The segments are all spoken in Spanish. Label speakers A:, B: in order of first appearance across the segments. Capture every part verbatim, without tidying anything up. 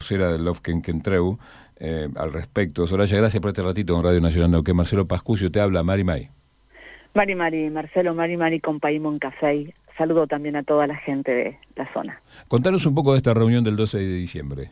A: vocera del Lofkenkentreu, eh, al respecto. Soraya, gracias por este ratito en Radio Nacional Neuquén. Marcelo Pascucio te habla, Mari May.
B: Mari Mari, Marcelo, Mari Mari con Paimon Café. Saludo también a toda la gente de la zona.
A: Contanos un poco de esta reunión del doce de diciembre.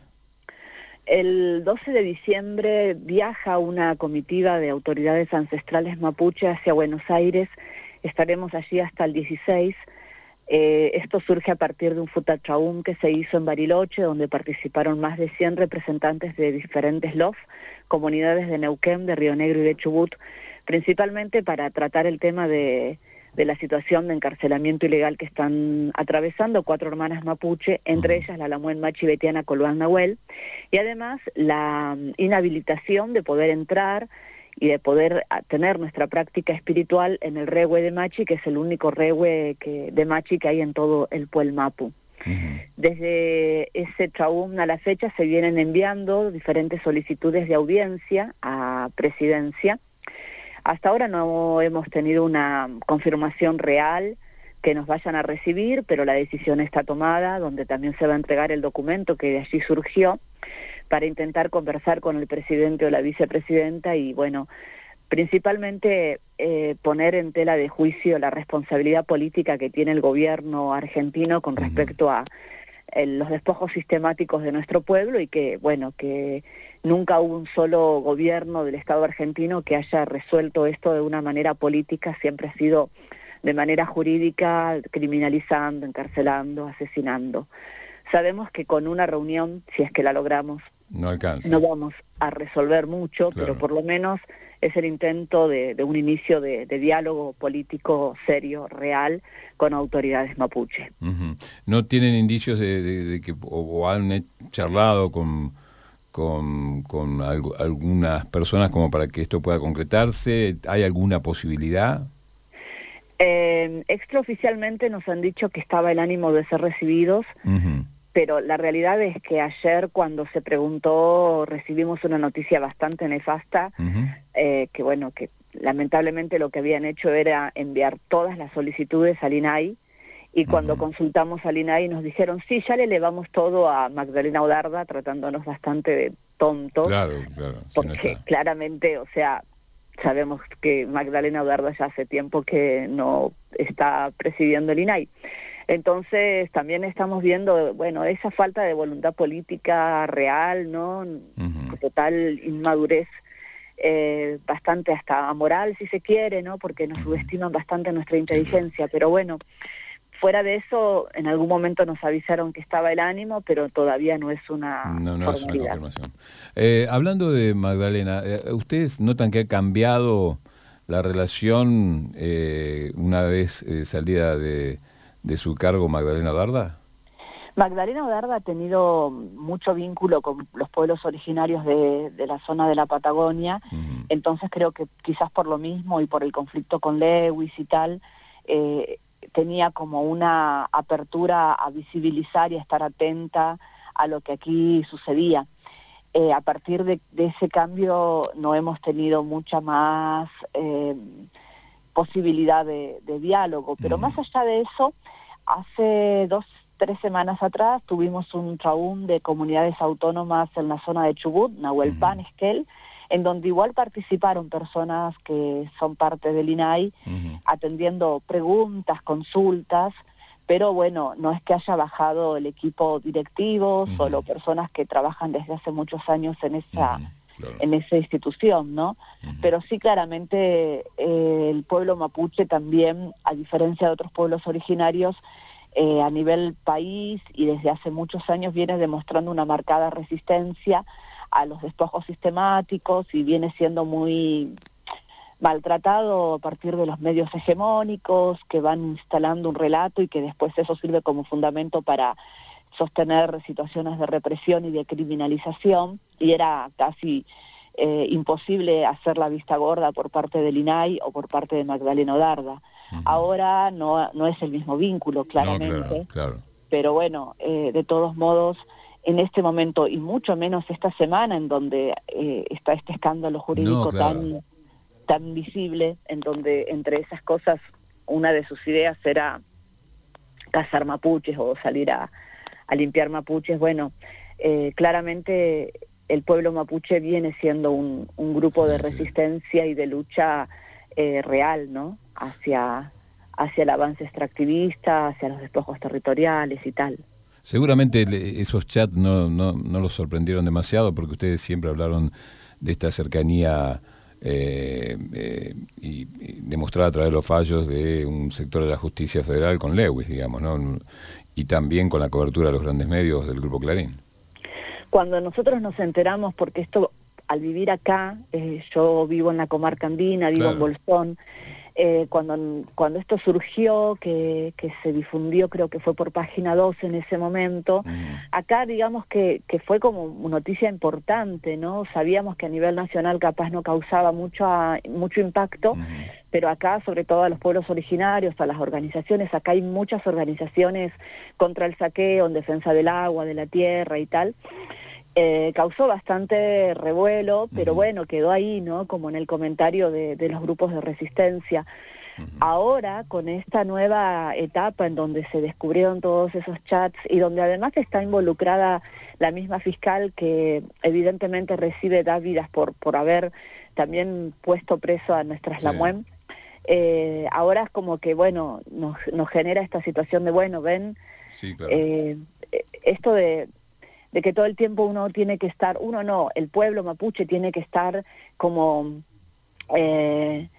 B: El doce de diciembre viaja una comitiva de autoridades ancestrales mapuche hacia Buenos Aires. Estaremos allí hasta el dieciséis. Eh, esto surge a partir de un futachaún que se hizo en Bariloche, donde participaron más de cien representantes de diferentes L O F, comunidades de Neuquén, de Río Negro y de Chubut, principalmente para tratar el tema de, de la situación de encarcelamiento ilegal que están atravesando cuatro hermanas mapuche, entre ellas la Lamuen Machi Betiana Colván Nahuel, y además la inhabilitación de poder entrar y de poder tener nuestra práctica espiritual en el Rehue de Machi, que es el único Rehue que, de Machi que hay en todo el Puel Mapu. Uh-huh. Desde ese traum a la fecha se vienen enviando diferentes solicitudes de audiencia a Presidencia. Hasta ahora no hemos tenido una confirmación real que nos vayan a recibir, pero la decisión está tomada, donde también se va a entregar el documento que de allí surgió, para intentar conversar con el presidente o la vicepresidenta y, bueno, principalmente eh, poner en tela de juicio la responsabilidad política que tiene el gobierno argentino con respecto a eh, los despojos sistemáticos de nuestro pueblo y que, bueno, que nunca hubo un solo gobierno del Estado argentino que haya resuelto esto de una manera política, siempre ha sido de manera jurídica, criminalizando, encarcelando, asesinando. Sabemos que con una reunión, si es que la logramos,
A: no alcanza.
B: No vamos a resolver mucho, claro, pero por lo menos es el intento de, de un inicio de, de diálogo político serio, real, con autoridades mapuche.
A: Uh-huh. ¿No tienen indicios de, de, de que, o, o han charlado con, con, con algo, algunas personas como para que esto pueda concretarse? ¿Hay alguna posibilidad?
B: Eh, extraoficialmente nos han dicho que estaba el ánimo de ser recibidos, uh-huh. Pero la realidad es que ayer cuando se preguntó recibimos una noticia bastante nefasta, uh-huh. eh, que bueno, que lamentablemente lo que habían hecho era enviar todas las solicitudes al I N A I, y cuando uh-huh. consultamos al I N A I nos dijeron, sí, ya le elevamos todo a Magdalena Odarda, tratándonos bastante de tontos,
A: claro, claro,
B: porque no claramente, o sea, sabemos que Magdalena Odarda ya hace tiempo que no está presidiendo el I N A I. Entonces también estamos viendo, bueno, esa falta de voluntad política real, ¿no? Uh-huh. Total inmadurez, eh, bastante hasta moral si se quiere, ¿no? Porque nos uh-huh. subestiman bastante nuestra inteligencia, sí, pero bueno, fuera de eso, en algún momento nos avisaron que estaba el ánimo, pero todavía no es una
A: no, no es una confirmación. Eh, hablando de Magdalena, eh, ¿ustedes notan que ha cambiado la relación eh, una vez eh, salida de... de su cargo Magdalena Odarda?
B: Magdalena Odarda ha tenido mucho vínculo con los pueblos originarios de, de la zona de la Patagonia, uh-huh. Entonces creo que quizás por lo mismo y por el conflicto con Lewis y tal, eh, tenía como una apertura a visibilizar y a estar atenta a lo que aquí sucedía. Eh, a partir de, de ese cambio no hemos tenido mucha más eh, posibilidad de, de diálogo, pero uh-huh. más allá de eso, hace dos, tres semanas atrás tuvimos un traum de comunidades autónomas en la zona de Chubut, Nahuelpan, uh-huh. Esquel, en donde igual participaron personas que son parte del I N A I, uh-huh. atendiendo preguntas, consultas, pero bueno, no es que haya bajado el equipo directivo, uh-huh. solo personas que trabajan desde hace muchos años en esa... Uh-huh. Claro. En esa institución, ¿no? Uh-huh. Pero sí, claramente eh, el pueblo mapuche también, a diferencia de otros pueblos originarios, eh, a nivel país y desde hace muchos años viene demostrando una marcada resistencia a los despojos sistemáticos y viene siendo muy maltratado a partir de los medios hegemónicos que van instalando un relato y que después eso sirve como fundamento para sostener situaciones de represión y de criminalización, y era casi eh, imposible hacer la vista gorda por parte del I N A I o por parte de Magdalena Odarda. Uh-huh. Ahora no, no es el mismo vínculo, claramente, no, claro, claro. Pero bueno, eh, de todos modos, en este momento, y mucho menos esta semana, en donde eh, está este escándalo jurídico no, claro. tan, tan visible, en donde entre esas cosas una de sus ideas era cazar mapuches o salir a a limpiar mapuches, bueno, eh, claramente el pueblo mapuche viene siendo un, un grupo de resistencia y de lucha eh, real, ¿no? Hacia, hacia el avance extractivista, hacia los despojos territoriales y tal.
A: Seguramente esos chats no, no, no los sorprendieron demasiado porque ustedes siempre hablaron de esta cercanía eh, eh, y, y demostrada a través de los fallos de un sector de la justicia federal con Lewis, digamos, ¿no? Y también con la cobertura de los grandes medios del Grupo Clarín.
B: Cuando nosotros nos enteramos, porque esto, al vivir acá, eh, yo vivo en la comarca andina, vivo claro. en Bolsón, eh, cuando, cuando esto surgió, que, que se difundió, creo que fue por Página doce en ese momento, mm. acá digamos que, que fue como noticia importante, ¿no? Sabíamos que a nivel nacional capaz no causaba mucho, mucho impacto, mm. pero acá, sobre todo a los pueblos originarios, a las organizaciones, acá hay muchas organizaciones contra el saqueo, en defensa del agua, de la tierra y tal. Eh, causó bastante revuelo, pero uh-huh. bueno, quedó ahí, ¿no? Como en el comentario de, de los grupos de resistencia. Uh-huh. Ahora, con esta nueva etapa en donde se descubrieron todos esos chats y donde además está involucrada la misma fiscal que evidentemente recibe dávidas por, por haber también puesto preso a nuestra Slamuem, sí. eh, ahora es como que, bueno, nos, nos genera esta situación de, bueno, ven, sí, claro. eh, esto de... de que todo el tiempo uno tiene que estar, uno no, el pueblo mapuche tiene que estar como, eh,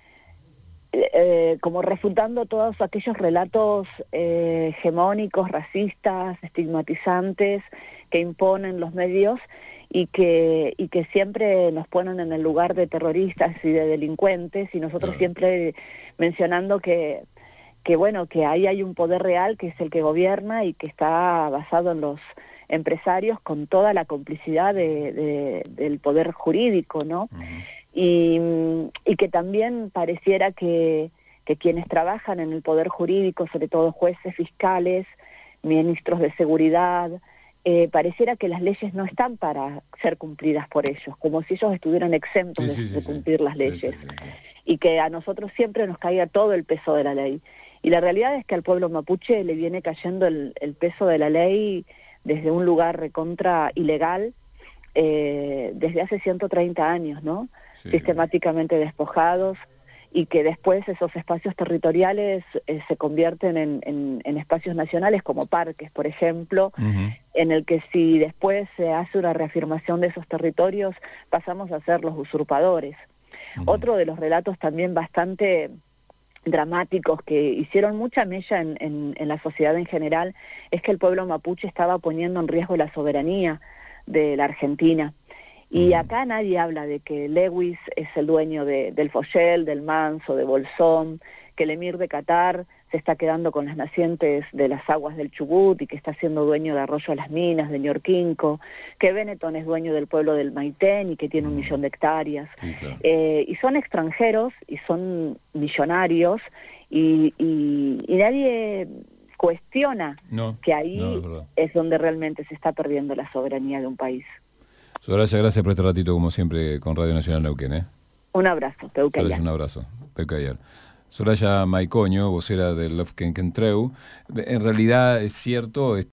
B: eh, como refutando todos aquellos relatos eh, hegemónicos, racistas, estigmatizantes que imponen los medios y que, y que siempre nos ponen en el lugar de terroristas y de delincuentes, y nosotros claro. siempre mencionando que, que bueno, que ahí hay un poder real que es el que gobierna y que está basado en los empresarios con toda la complicidad de, de, del poder jurídico, ¿no? Uh-huh. Y, y que también pareciera que, que quienes trabajan en el poder jurídico, sobre todo jueces, fiscales, ministros de seguridad, eh, pareciera que las leyes no están para ser cumplidas por ellos, como si ellos estuvieran exentos sí, de, sí, de cumplir sí. las leyes, sí, sí, sí, sí. y que a nosotros siempre nos caiga todo el peso de la ley. Y la realidad es que al pueblo mapuche le viene cayendo el, el peso de la ley desde un lugar recontra ilegal, eh, desde hace ciento treinta años, ¿no? Sí. Sistemáticamente despojados, y que después esos espacios territoriales eh, se convierten en, en, en espacios nacionales como parques, por ejemplo, uh-huh. en el que si después se hace una reafirmación de esos territorios, pasamos a ser los usurpadores. Uh-huh. Otro de los relatos también bastante dramáticos que hicieron mucha mella en, en, en la sociedad en general es que el pueblo mapuche estaba poniendo en riesgo la soberanía de la Argentina. Y acá nadie habla de que Lewis es el dueño de, del Follel, del Manso, de Bolsón, que el emir de Qatar se está quedando con las nacientes de las aguas del Chubut y que está siendo dueño de Arroyo de las Minas, de Ñorquinco, que Benetton es dueño del pueblo del Maitén y que tiene un millón de hectáreas. Sí, claro. eh, y son extranjeros y son millonarios y, y, y nadie cuestiona no, que ahí no, es, es donde realmente se está perdiendo la soberanía de un país.
A: Soraya, gracias por este ratito, como siempre, con Radio Nacional Neuquén, ¿eh?
B: Un abrazo, Peucayar.
A: Un abrazo, Peucayar. Soraya Maicoño, vocera del Lofkenkentreu. En realidad es cierto...